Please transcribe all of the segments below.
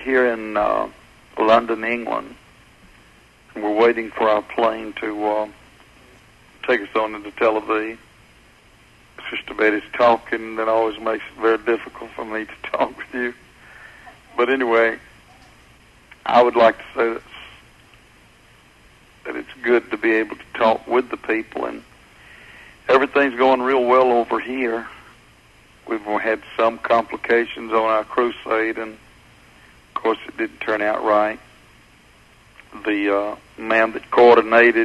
here in London, England, and we're waiting for our plane to take us on into Tel Aviv. Sister Betty's talking, that always makes it very difficult for me to talk with you. But anyway, I would like to say that it's good to be able to talk with the people, and everything's going real well over here. We've had some complications on our crusade, and of course it didn't turn out right. The man that coordinated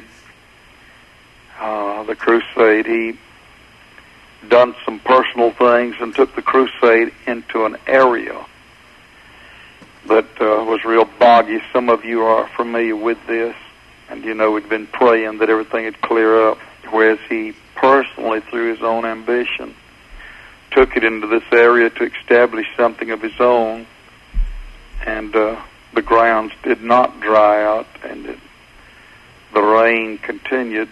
the crusade, he done some personal things and took the crusade into an area that was real boggy. Some of you are familiar with this, and you know we'd been praying that everything would clear up, whereas he personally, through his own ambition, took it into this area to establish something of his own, and the grounds did not dry out, and the rain continued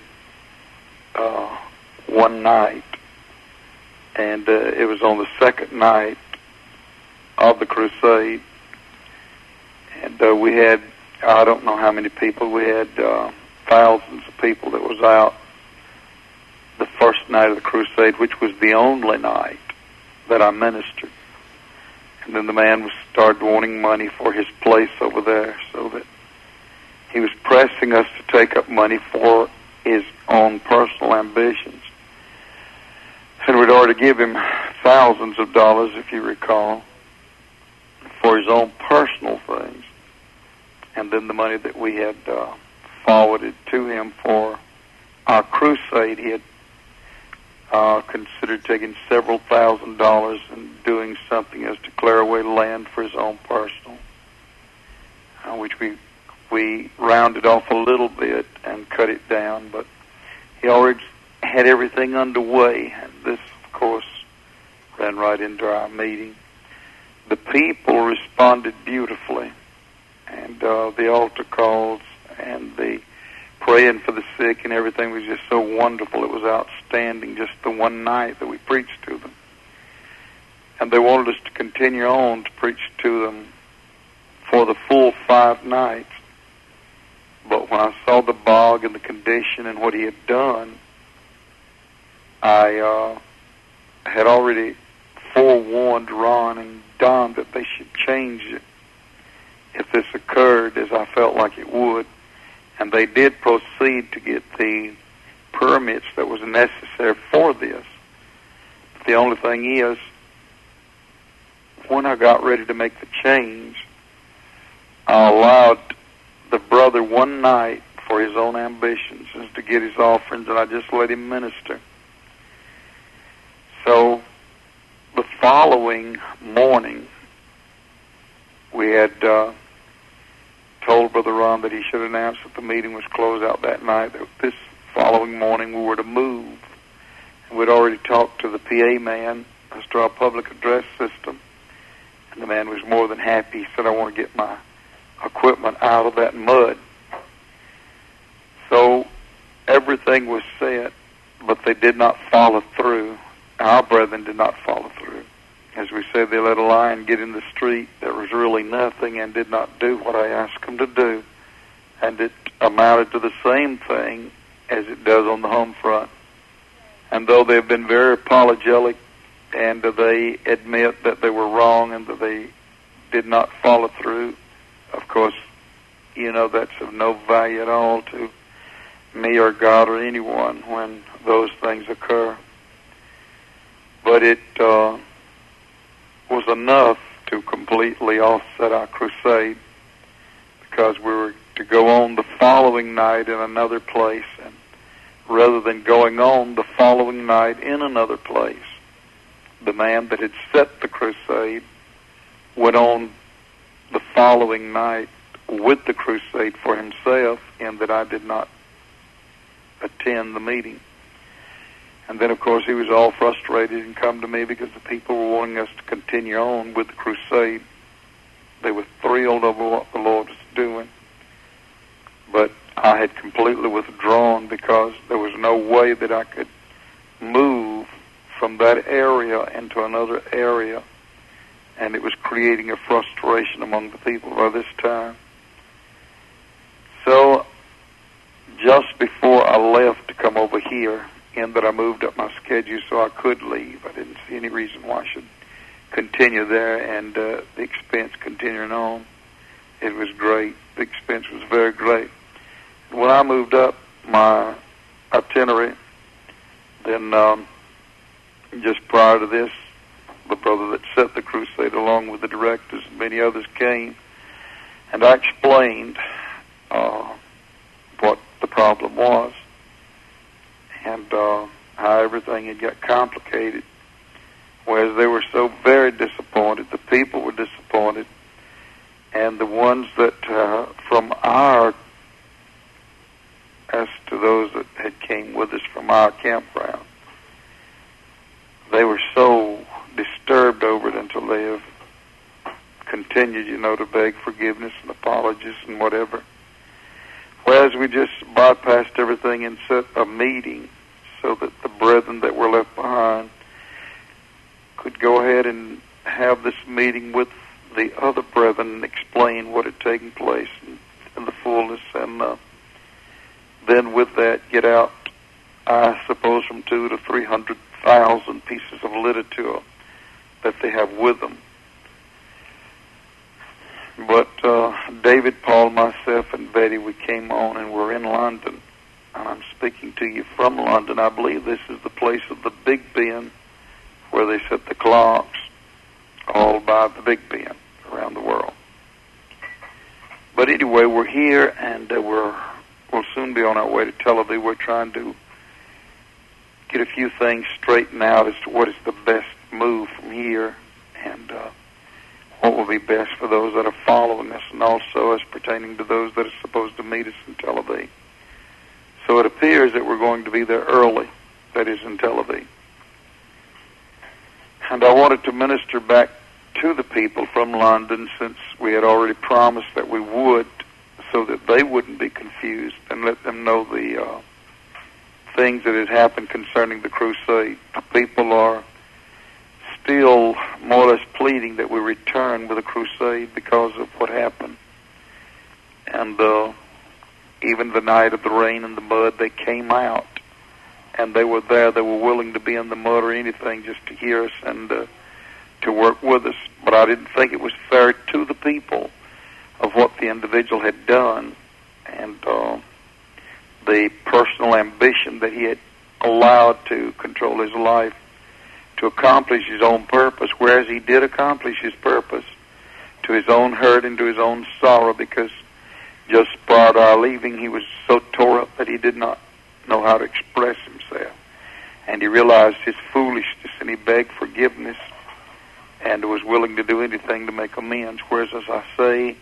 one night, and it was on the second night of the crusade, and we had, I don't know how many people, we had thousands of people that was out the first night of the crusade, which was the only night that I ministered. And then the man started wanting money for his place over there, so that he was pressing us to take up money for his own personal ambitions. And we'd already give him thousands of dollars, if you recall, for his own personal things. And then the money that we had forwarded to him for our crusade, he had considered taking several $1,000s and doing something as to clear away land for his own personal, which we rounded off a little bit and cut it down, but he already had everything underway, and this, of course, ran right into our meeting. The people responded beautifully, and the altar calls and the praying for the sick and everything was just so wonderful. It was outstanding, just the one night that we preached to them. And they wanted us to continue on to preach to them for the full 5 nights. But when I saw the bog and the condition and what he had done, I had already forewarned Ron and Don that they should change it if this occurred, as I felt like it would. And they did proceed to get the permits that was necessary for this. But the only thing is, when I got ready to make the change, I allowed the brother one night for his own ambitions and to get his offerings, and I just let him minister. So the following morning, we had told Brother Ron that he should announce that the meeting was closed out that night, that this following morning we were to move. And we'd already talked to the PA man as to our public address system, and the man was more than happy. He said, I want to get my equipment out of that mud. So everything was set, but they did not follow through. Our brethren did not follow through. As we said, they let a lion get in the street. There was really nothing, and did not do what I asked them to do. And it amounted to the same thing as it does on the home front. And though they've been very apologetic, and they admit that they were wrong and that they did not follow through, of course, you know, that's of no value at all to me or God or anyone when those things occur. But it was enough to completely offset our crusade, because we were to go on the following night in another place, and rather than going on the following night in another place, the man that had set the crusade went on the following night with the crusade for himself, and that I did not attend the meeting. And then, of course, he was all frustrated and come to me because the people were wanting us to continue on with the crusade. They were thrilled over what the Lord was doing. But I had completely withdrawn because there was no way that I could move from that area into another area and it was creating a frustration among the people by this time. So just before I left to come over here, in that I moved up my schedule so I could leave. I didn't see any reason why I should continue there, and the expense continuing on. It was great. The expense was very great. When I moved up my itinerary, then just prior to this, the brother that set the crusade along with the directors and many others came, and I explained what the problem was and how everything had got complicated, whereas they were so very disappointed. The people were disappointed, and the ones that from our, as to those that had came with us from our campground, they were so disturbed over it until they have continued, to beg forgiveness and apologies and whatever. Whereas we just bypassed everything and set a meeting so that the brethren that were left behind could go ahead and have this meeting with the other brethren and explain what had taken place in the fullness, and then with that get out, I suppose, from 200,000 to 300,000 pieces of literature that they have with them. But David, Paul, myself, and Betty, we came on and we're in London. And I'm speaking to you from London. I believe this is the place of the Big Ben, where they set the clocks, all by the Big Ben around the world. But anyway, we're here, and we'll soon be on our way to Tel Aviv. We're trying to get a few things straightened out as to what is the best move from here, and what will be best for those that are following us, and also as pertaining to those that are supposed to meet us in Tel Aviv. So it appears that we're going to be there early, that is in Tel Aviv. And I wanted to minister back to the people from London, since we had already promised that we would, so that they wouldn't be confused, and let them know the things that had happened concerning the crusade. The people are still more or less pleading that we return with the crusade because of what happened. And even the night of the rain and the mud, they came out, and they were there. They were willing to be in the mud or anything just to hear us and to work with us. But I didn't think it was fair to the people of what the individual had done, and the personal ambition that he had allowed to control his life to accomplish his own purpose, whereas he did accomplish his purpose to his own hurt and to his own sorrow, because just prior to our leaving, he was so tore up that he did not know how to express himself. And he realized his foolishness, and he begged forgiveness and was willing to do anything to make amends. Whereas, as I say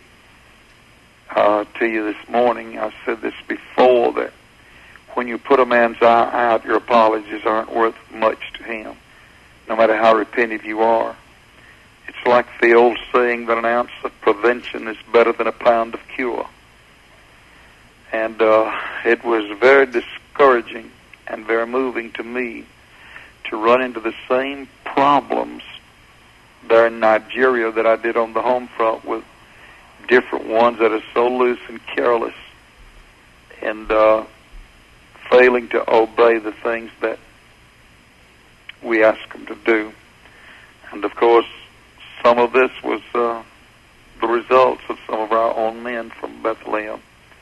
to you this morning, I said this before, that when you put a man's eye out, your apologies aren't worth much to him, no matter how repentant you are. It's like the old saying that an ounce of prevention is better than a pound of cure. And it was very discouraging and very moving to me to run into the same problems there in Nigeria that I did on the home front, with different ones that are so loose and careless and failing to obey the things that we ask them to do. And of course, some of this was the results of some of our own men from Bethlehem.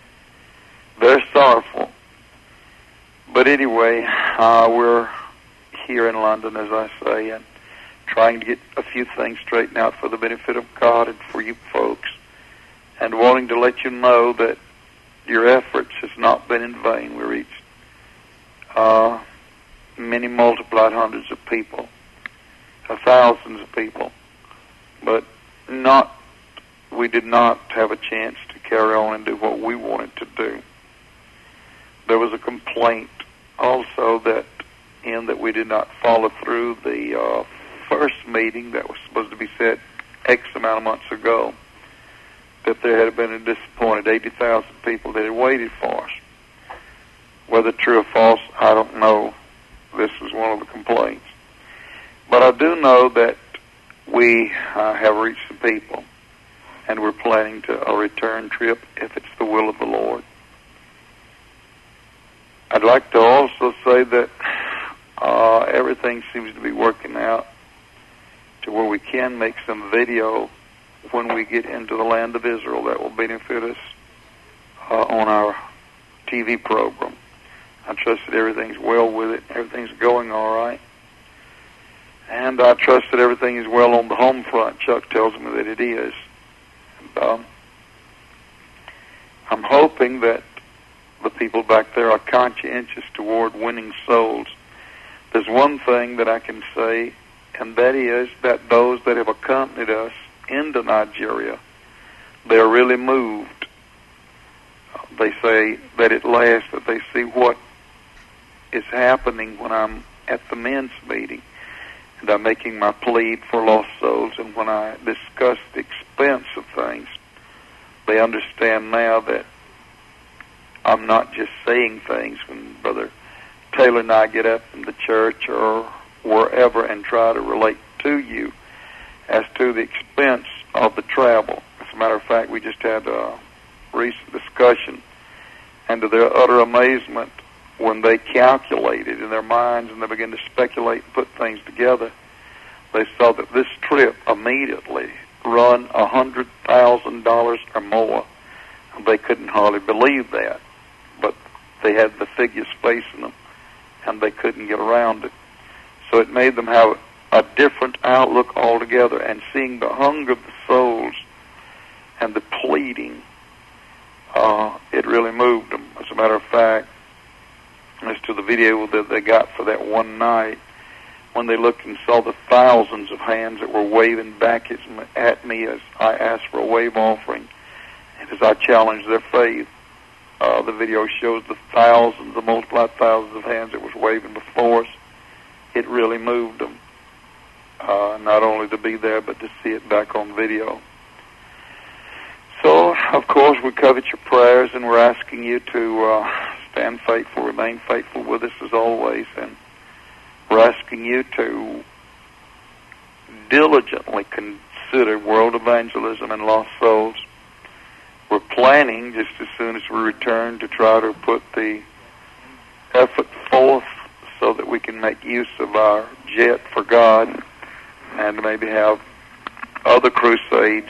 Very sorrowful. But anyway, we're here in London, as I say, and trying to get a few things straightened out for the benefit of God and for you folks, and wanting to let you know that your efforts has not been in vain. We reached many multiplied hundreds of people, thousands of people, but we did not have a chance to carry on and do what we wanted to do. There was a complaint also that we did not follow through the first meeting that was supposed to be set X amount of months ago, that there had been a disappointed 80,000 people that had waited for us. Whether true or false, I don't know. This was one of the complaints. But I do know that we have reached the people, and we're planning a return trip if it's the will of the Lord. I'd like to also say that everything seems to be working out to where we can make some video when we get into the land of Israel that will benefit us on our TV program. I trust that everything's well with it. Everything's going all right. And I trust that everything is well on the home front. Chuck tells me that it is. And, I'm hoping that the people back there are conscientious toward winning souls. There's one thing that I can say, and that is that those that have accompanied us into Nigeria, they're really moved. They say that at last that they see what is happening when I'm at the men's meeting and I'm making my plea for lost souls, and when I discuss the expense of things, they understand now that I'm not just saying things. When Brother Taylor and I get up in the church or wherever and try to relate to you as to the expense of the travel. As a matter of fact, we just had a recent discussion, and to their utter amazement, when they calculated in their minds and they began to speculate and put things together, they saw that this trip immediately run $100,000 or more. They couldn't hardly believe that, but they had the figures facing them, and they couldn't get around it. So it made them have a different outlook altogether, and seeing the hunger of the souls and the pleading, it really moved them. As a matter of fact, as to the video that they got for that one night, when they looked and saw the thousands of hands that were waving back at me as I asked for a wave offering, and as I challenged their faith, the video shows the thousands, the multiplied thousands of hands that was waving before us. It really moved them, not only to be there, but to see it back on video. So, of course, we covet your prayers, and we're asking you to stand faithful, remain faithful with us as always, and we're asking you to diligently consider world evangelism and lost souls. We're planning, just as soon as we return, to try to put the effort forth so that we can make use of our jet for God and maybe have other crusades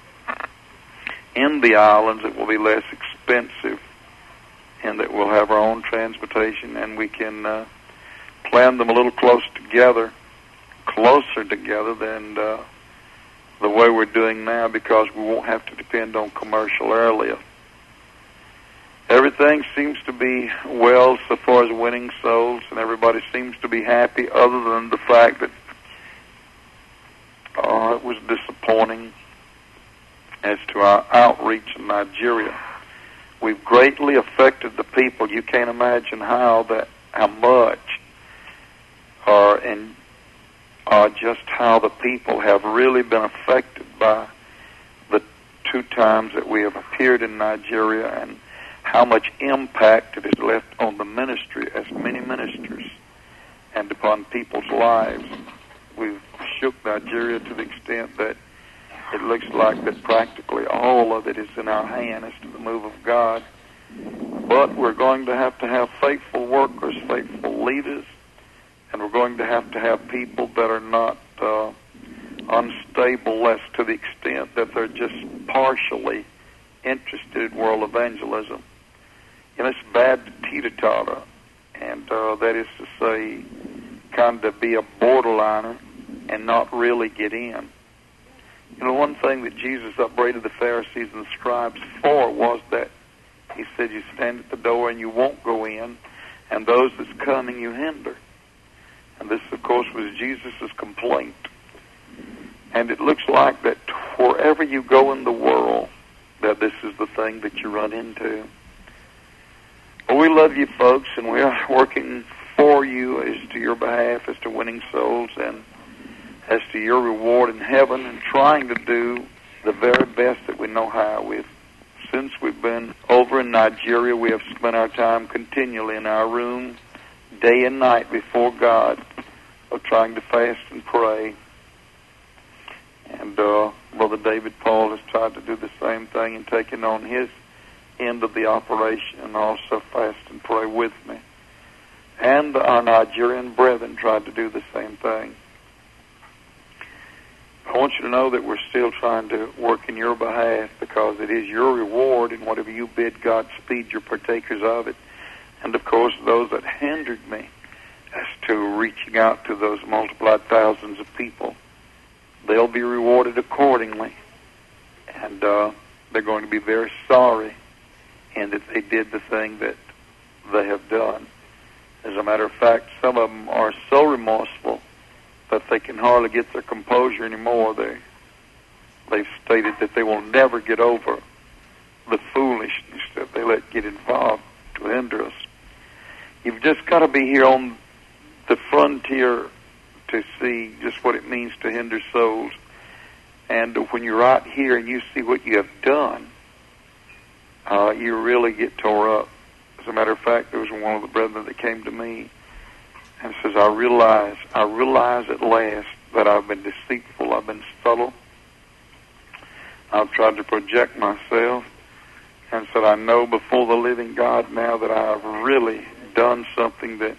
in the islands that will be less expensive and that we'll have our own transportation, and we can plan them a little closer together than the way we're doing now, because we won't have to depend on commercial airlift. Everything seems to be well so far as winning souls, and everybody seems to be happy, other than the fact that it was disappointing as to our outreach in Nigeria. We've greatly affected the people. You can't imagine how much, and just how the people have really been affected by the 2 times that we have appeared in Nigeria, and how much impact it has left on the ministry as many ministers and upon people's lives. We've shook Nigeria to the extent that it looks like that practically all of it is in our hand as to the move of God. But we're going to have faithful workers, faithful leaders, and we're going to have people that are not unstable as to the extent that they're just partially interested in world evangelism. You know, it's bad to teeter-totter, and that is to say, kind of be a borderliner and not really get in. You know, one thing that Jesus upbraided the Pharisees and the scribes for was that he said, you stand at the door and you won't go in, and those that's coming you hinder. And this, of course, was Jesus' complaint. And it looks like that wherever you go in the world, that this is the thing that you run into. Well, we love you folks, and we are working for you as to your behalf, as to winning souls, and as to your reward in heaven, and trying to do the very best that we know how. Since we've been over in Nigeria, we have spent our time continually in our room, day and night before God, of trying to fast and pray. And Brother David Paul has tried to do the same thing and taken on his end of the operation and also fast and pray with me. And our Nigerian brethren tried to do the same thing. I want you to know that we're still trying to work in your behalf, because it is your reward, and whatever you bid Godspeed, you're partakers of it. And of course, those that hindered me as to reaching out to those multiplied thousands of people, they'll be rewarded accordingly. And they're going to be very sorry in that they did the thing that they have done. As a matter of fact, some of them are so remorseful that they can hardly get their composure anymore. They've stated that they will never get over the foolishness that they let get involved to hinder us. You've just got to be here on the frontier to see just what it means to hinder souls. And when you're out here and you see what you have done, you really get tore up. As a matter of fact, there was one of the brethren that came to me and says, I realize at last that I've been deceitful, I've been subtle, I've tried to project myself, and said, I know before the living God now that I've really done something that,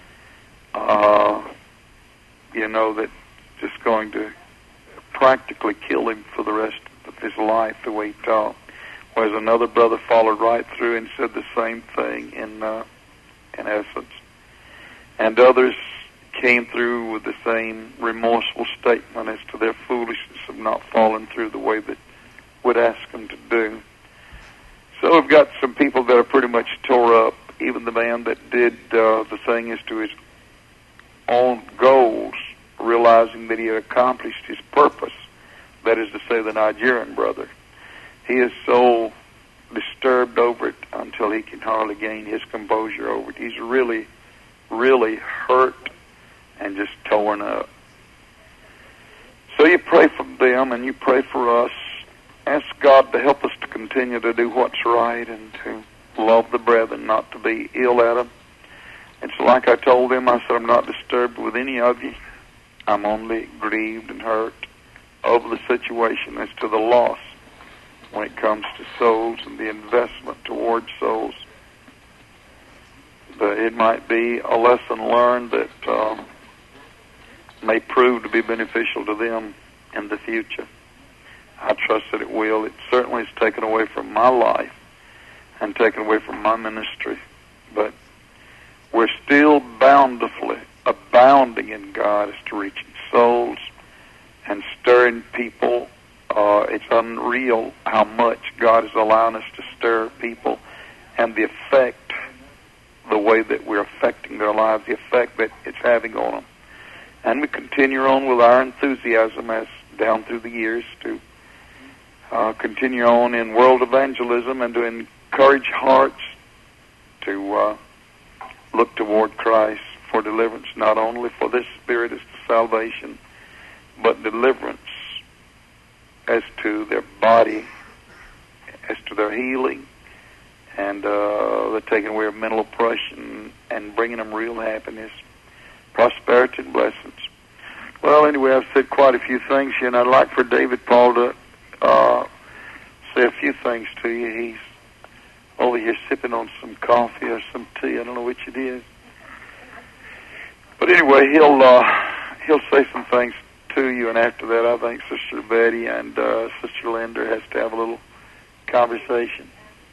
that's just going to practically kill him for the rest of his life, the way he talked. Whereas another brother followed right through and said the same thing in essence. And others came through with the same remorseful statement as to their foolishness of not following through the way that would ask them to do. So we've got some people that are pretty much tore up. Even the man that did the thing as to his own goals, realizing that he had accomplished his purpose, that is to say the Nigerian brother. He is so disturbed over it until he can hardly gain his composure over it. He's really, really hurt and just torn up. So you pray for them and you pray for us. Ask God to help us to continue to do what's right and to love the brethren, not to be ill at them. And so like I told them, I said, I'm not disturbed with any of you. I'm only grieved and hurt over the situation as to the loss when it comes to souls and the investment towards souls. But it might be a lesson learned that may prove to be beneficial to them in the future. I trust that it will. It certainly has taken away from my life and taken away from my ministry. But we're still bountifully abounding in God as to reaching souls and stirring people. It's unreal how much God is allowing us to stir people and the effect, the way that we're affecting their lives, the effect that it's having on them. And we continue on with our enthusiasm as down through the years to continue on in world evangelism and to encourage hearts to look toward Christ for deliverance, not only for this spirit as to salvation, but deliverance as to their body, as to their healing, and the taking away of mental oppression and bringing them real happiness, prosperity, and blessings. Well, anyway, I've said quite a few things here, and I'd like for David Paul to say a few things to you. He's over here sipping on some coffee or some tea. I don't know which it is. But anyway, he'll say some things to you, and after that, I think Sister Betty and Sister Linda has to have a little conversation.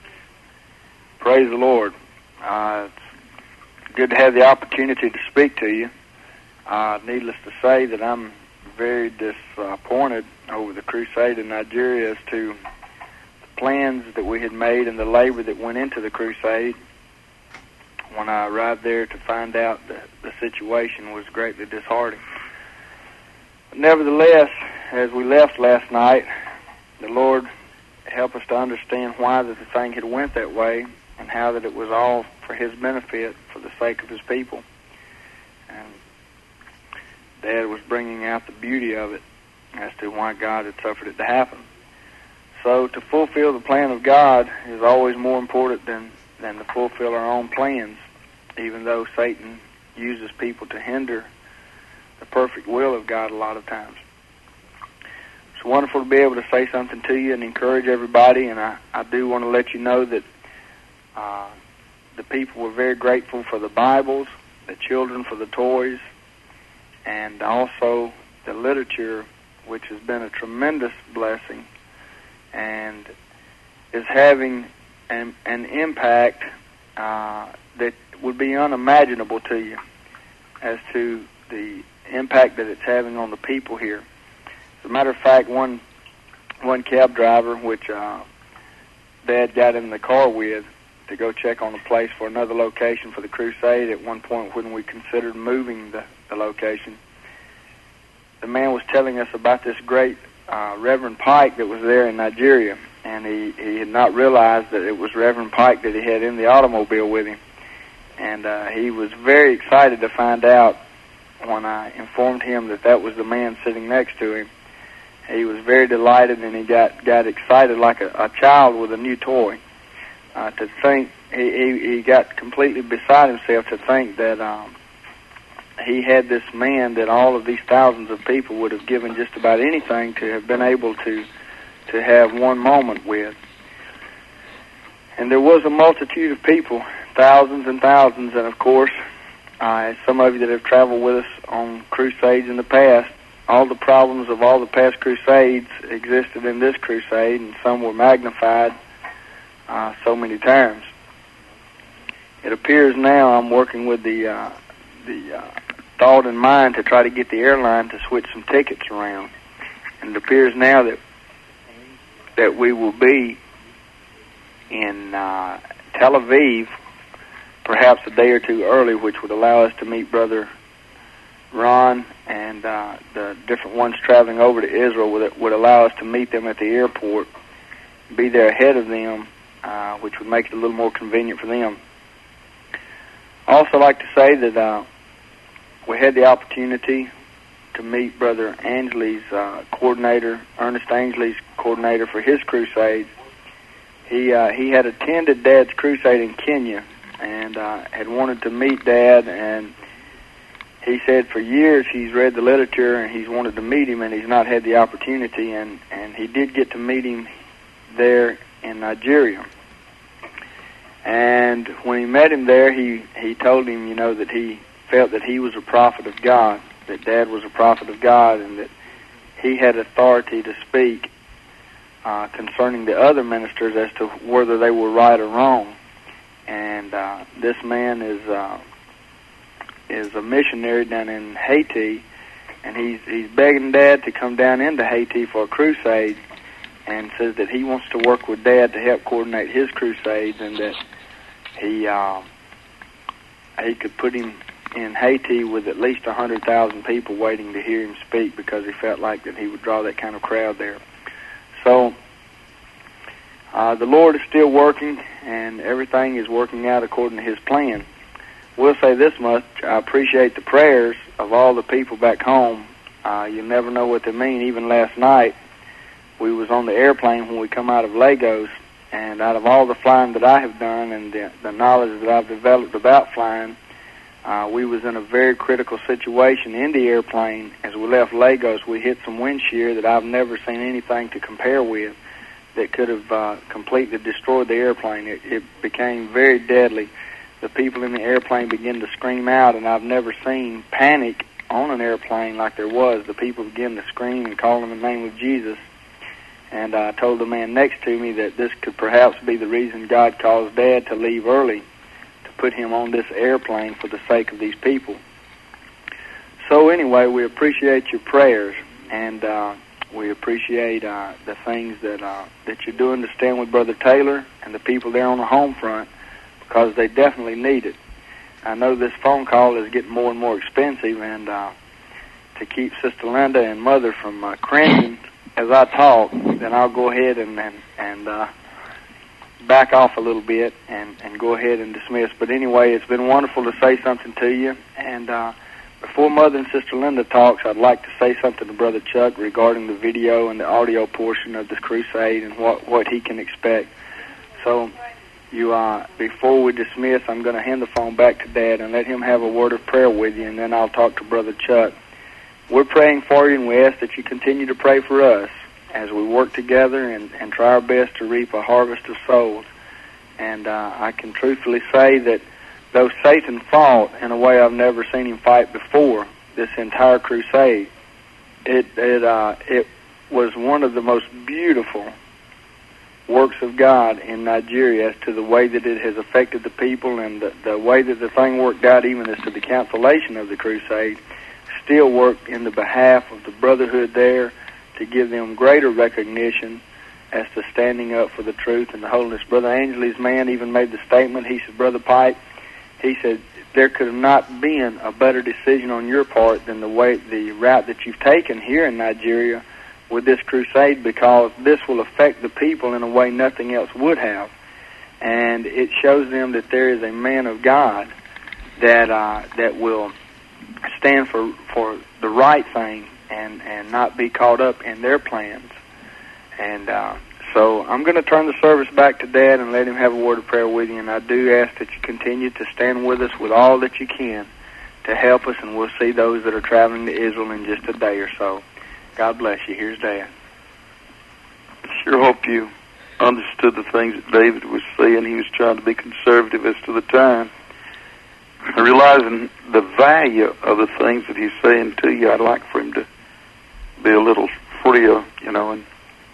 Praise the Lord. It's good to have the opportunity to speak to you. Needless to say that I'm very disappointed over the crusade in Nigeria as to the plans that we had made and the labor that went into the crusade. When I arrived there to find out that the situation was greatly disheartening. But nevertheless, as we left last night, the Lord helped us to understand why that the thing had went that way and how that it was all for His benefit, for the sake of His people. And Dad was bringing out the beauty of it as to why God had suffered it to happen. So to fulfill the plan of God is always more important than to fulfill our own plans, even though Satan uses people to hinder the perfect will of God a lot of times. it's wonderful to be able to say something to you and encourage everybody. And I do want to let you know that the people were very grateful for the Bibles, the children for the toys, and also the literature, which has been a tremendous blessing and is having an impact that would be unimaginable to you as to the impact that it's having on the people here. As a matter of fact, one cab driver, which Dad got in the car with to go check on a place for another location for the crusade at one point when we considered moving the location, the man was telling us about this great Reverend Pike that was there in Nigeria, and he had not realized that it was Reverend Pike that he had in the automobile with him. And he was very excited to find out when I informed him that that was the man sitting next to him. He was very delighted, and he got excited like a child with a new toy. To think, he got completely beside himself to think that he had this man that all of these thousands of people would have given just about anything to have been able to have one moment with. And there was a multitude of people, thousands and thousands, and of course, some of you that have traveled with us on crusades in the past, all the problems of all the past crusades existed in this crusade, and some were magnified so many times. It appears now I'm working with the thought in mind to try to get the airline to switch some tickets around. And it appears now that we will be in Tel Aviv perhaps a day or two early, which would allow us to meet Brother Ron and the different ones traveling over to Israel would allow us to meet them at the airport, be there ahead of them, which would make it a little more convenient for them. I also like to say that we had the opportunity to meet Brother Angley's coordinator, Ernest Angley's coordinator for his crusade. He had attended Dad's crusade in Kenya and had wanted to meet Dad, and he said for years he's read the literature and he's wanted to meet him, and he's not had the opportunity, and he did get to meet him there in Nigeria. And when he met him there, he told him, that he felt that he was a prophet of God, that Dad was a prophet of God, and that he had authority to speak concerning the other ministers as to whether they were right or wrong. And this man is a missionary down in Haiti, and he's begging Dad to come down into Haiti for a crusade, and says that he wants to work with Dad to help coordinate his crusades, and that he could put him in Haiti with at least 100,000 people waiting to hear him speak, because he felt like that he would draw that kind of crowd there. So the Lord is still working, and everything is working out according to His plan. We'll say this much: I appreciate the prayers of all the people back home. You never know what they mean. Even last night, we was on the airplane when we come out of Lagos, and out of all the flying that I have done and the knowledge that I've developed about flying, we was in a very critical situation in the airplane. As we left Lagos, we hit some wind shear that I've never seen anything to compare with, that could have completely destroyed the airplane. It became very deadly. The people in the airplane began to scream out, and I've never seen panic on an airplane like there was. The people began to scream and call in the name of Jesus. And I told the man next to me that this could perhaps be the reason God caused Dad to leave early, to put him on this airplane for the sake of these people. So anyway, we appreciate your prayers, and we appreciate the things that you're doing to stand with Brother Taylor and the people there on the home front, because they definitely need it. I know this phone call is getting more and more expensive, and to keep Sister Linda and Mother from cringing as I talk, then I'll go ahead and back off a little bit and go ahead and dismiss. But anyway, it's been wonderful to say something to you. And before Mother and Sister Linda talks, I'd like to say something to Brother Chuck regarding the video and the audio portion of this crusade and what he can expect. So before we dismiss, I'm going to hand the phone back to Dad and let him have a word of prayer with you, and then I'll talk to Brother Chuck. We're praying for you, and we ask that you continue to pray for us. as we work together and try our best to reap a harvest of souls. And I can truthfully say that though Satan fought in a way I've never seen him fight before, this entire crusade, it was one of the most beautiful works of God in Nigeria as to the way that it has affected the people and the way that the thing worked out, even as to the cancellation of the crusade, still worked in the behalf of the brotherhood there to give them greater recognition as to standing up for the truth and the holiness. Brother Angley's man even made the statement. He said, Brother Pike, he said, there could have not been a better decision on your part than the route that you've taken here in Nigeria with this crusade, because this will affect the people in a way nothing else would have. And it shows them that there is a man of God that will stand for the right thing and not be caught up in their plans. And so I'm going to turn the service back to Dad and let him have a word of prayer with you. And I do ask that you continue to stand with us with all that you can to help us, and we'll see those that are traveling to Israel in just a day or so. God bless you. Here's Dad. Sure hope you understood the things that David was saying. He was trying to be conservative as to the time. Realizing the value of the things that he's saying to you, I'd like for him to be a little freer, and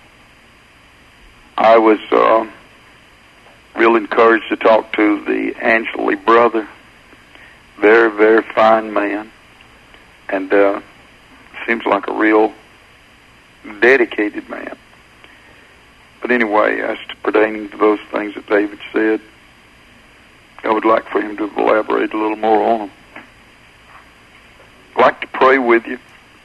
I was real encouraged to talk to the Angeli brother. Very, very fine man, and seems like a real dedicated man. But anyway, as to pertaining to those things that David said, I would like for him to elaborate a little more on them. I'd like to pray with you.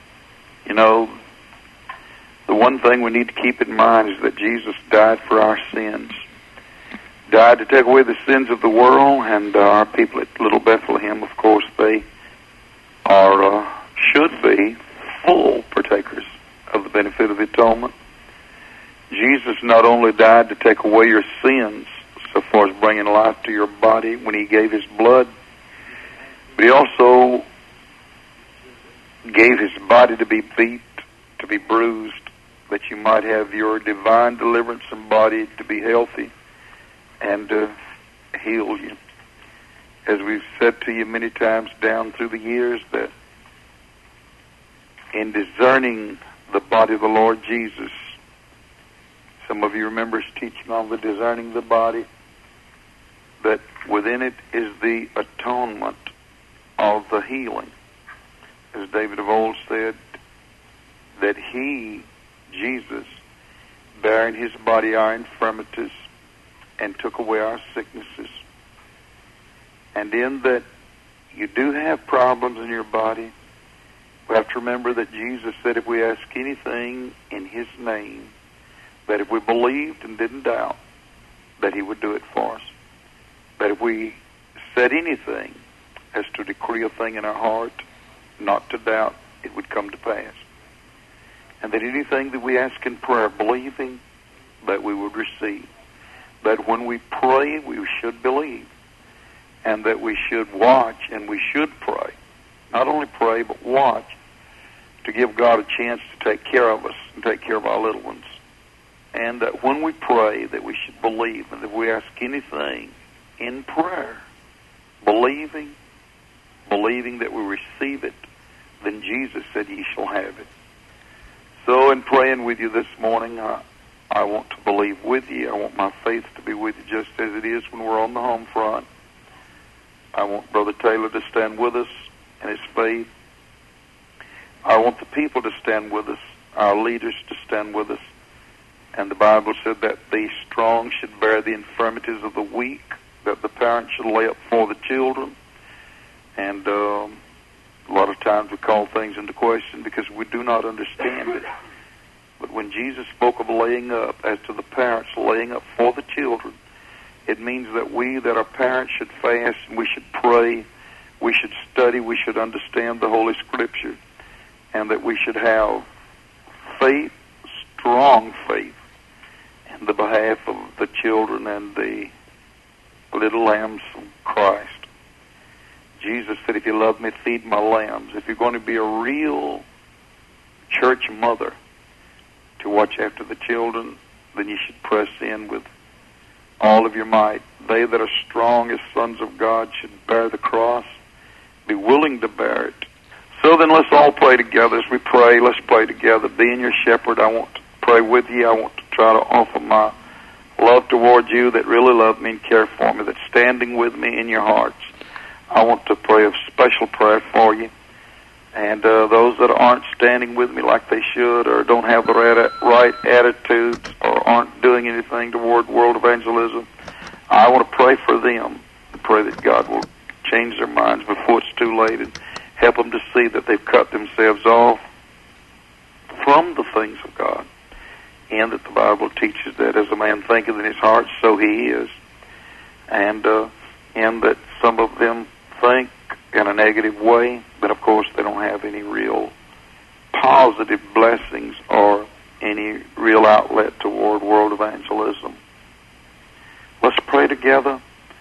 The one thing we need to keep in mind is that Jesus died for our sins. Died to take away the sins of the world, and our people at Little Bethlehem, of course, they are, should be, full partakers of the benefit of the atonement. Jesus not only died to take away your sins, so far as bringing life to your body when he gave his blood, but he also gave his body to be beat, to be bruised, that you might have your divine deliverance and body to be healthy and heal you. As we've said to you many times down through the years, that in discerning the body of the Lord Jesus, some of you remember us teaching on the discerning the body, that within it is the atonement of the healing. As David of old said, that he, Jesus, bearing his body our infirmities and took away our sicknesses. And in that you do have problems in your body, we have to remember that Jesus said if we ask anything in his name, that if we believed and didn't doubt, that he would do it for us. That if we said anything as to decree a thing in our heart, not to doubt, it would come to pass. And that anything that we ask in prayer, believing, that we would receive. That when we pray, we should believe. And that we should watch and we should pray. Not only pray, but watch to give God a chance to take care of us and take care of our little ones. And that when we pray, that we should believe. And that if we ask anything in prayer, believing that we receive it, then Jesus said, ye shall have it. So in praying with you this morning, I want to believe with you. I want my faith to be with you just as it is when we're on the home front. I want Brother Taylor to stand with us in his faith. I want the people to stand with us, our leaders to stand with us. And the Bible said that the strong should bear the infirmities of the weak, that the parents should lay up for the children. And a lot of times we call things into question because we do not understand it. But when Jesus spoke of laying up, as to the parents laying up for the children, it means that we that are parents should fast, and we should pray, we should study, we should understand the Holy Scripture, and that we should have faith, strong faith, in the behalf of the children and the little lambs of Christ. Jesus said, if you love me, feed my lambs. If you're going to be a real church mother to watch after the children, then you should press in with all of your might. They that are strong as sons of God should bear the cross, be willing to bear it. So then let's all pray together. As we pray, let's pray together. Being your shepherd, I want to pray with you. I want to try to offer my love toward you that really love me and care for me, that's standing with me in your hearts. I want to pray a special prayer for you. And those that aren't standing with me like they should, or don't have the right attitudes, or aren't doing anything toward world evangelism, I want to pray for them and pray that God will change their minds before it's too late and help them to see that they've cut themselves off from the things of God, and that the Bible teaches that as a man thinketh in his heart, so he is. And that some of them think in a negative way, but of course they don't have any real positive blessings or any real outlet toward world evangelism. Let's pray together.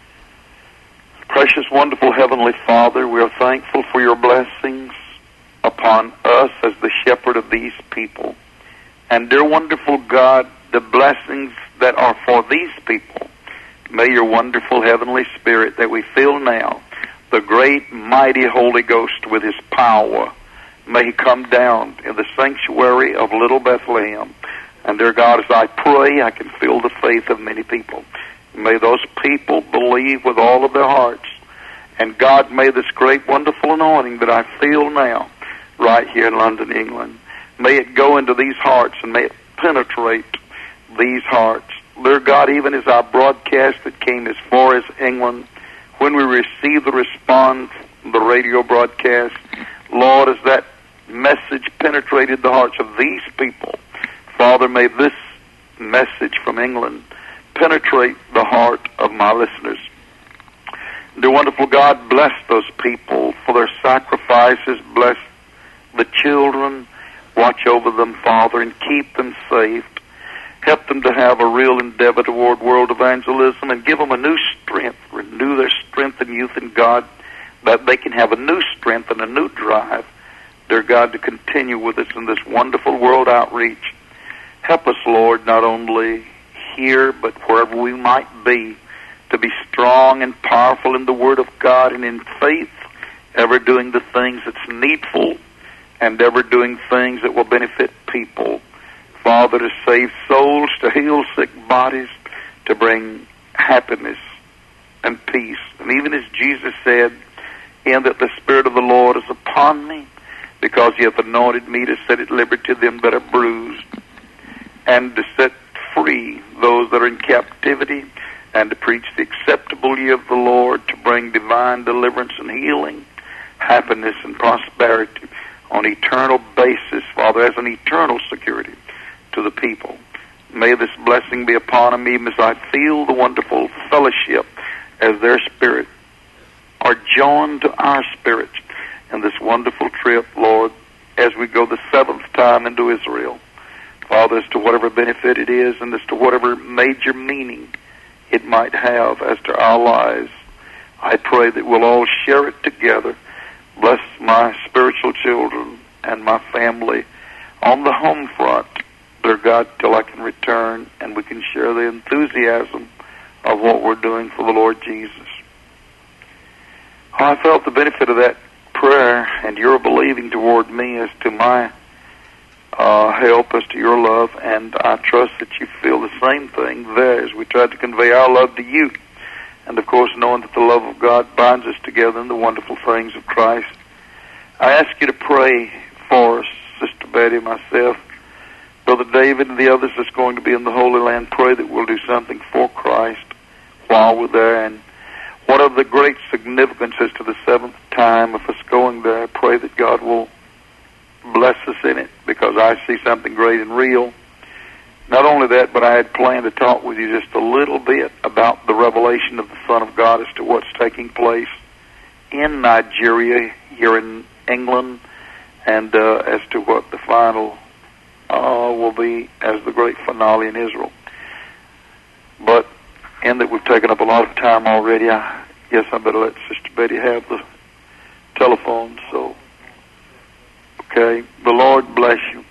Precious, wonderful Heavenly Father, we are thankful for your blessings upon us as the shepherd of these people. And dear wonderful God, the blessings that are for these people, may your wonderful Heavenly Spirit that we feel now, the great, mighty Holy Ghost with his power, may he come down in the sanctuary of little Bethlehem. And dear God, as I pray, I can feel the faith of many people. May those people believe with all of their hearts. And God, may this great, wonderful anointing that I feel now, right here in London, England, may it go into these hearts and may it penetrate these hearts. Dear God, even as our broadcast that came as far as England, when we received the response, the radio broadcast, Lord, as that message penetrated the hearts of these people, Father, may this message from England penetrate the heart of my listeners. Dear wonderful God, bless those people for their sacrifices. Bless the children. Watch over them, Father, and keep them safe. Help them to have a real endeavor toward world evangelism and give them a new strength. Renew their strength and youth in God, that they can have a new strength and a new drive, dear God, to continue with us in this wonderful world outreach. Help us, Lord, not only here, but wherever we might be, to be strong and powerful in the Word of God and in faith, ever doing the things that's needful and ever doing things that will benefit people. Father, to save souls, to heal sick bodies, to bring happiness and peace. And even as Jesus said, "In that the Spirit of the Lord is upon me, because he hath anointed me to set at liberty them that are bruised, and to set free those that are in captivity, and to preach the acceptable year of the Lord, to bring divine deliverance and healing, happiness and prosperity on eternal basis, Father, as an eternal security to the people." May this blessing be upon them, even as I feel the wonderful fellowship as their spirit are joined to our spirits in this wonderful trip, Lord, as we go the 7th time into Israel. Father, as to whatever benefit it is and as to whatever major meaning it might have as to our lives, I pray that we'll all share it together. Bless my spiritual children and my family on the home front, dear God, till I can return and we can share the enthusiasm of what we're doing for the Lord Jesus. I felt the benefit of that prayer and your believing toward me as to my help, as to your love, and I trust that you feel the same thing there as we tried to convey our love to you. And of course, knowing that the love of God binds us together in the wonderful things of Christ. I ask you to pray for us, Sister Betty, myself, Brother David, and the others that's going to be in the Holy Land. Pray that we'll do something for Christ while we're there. And what of the great significance as to the 7th time of us going there, I pray that God will bless us in it, because I see something great and real. Not only that, but I had planned to talk with you just a little bit about the revelation of the Son of God as to what's taking place in Nigeria, here in England, and as to what the final will be as the great finale in Israel. But in that we've taken up a lot of time already, I guess I better let Sister Betty have the telephone. So, okay, the Lord bless you.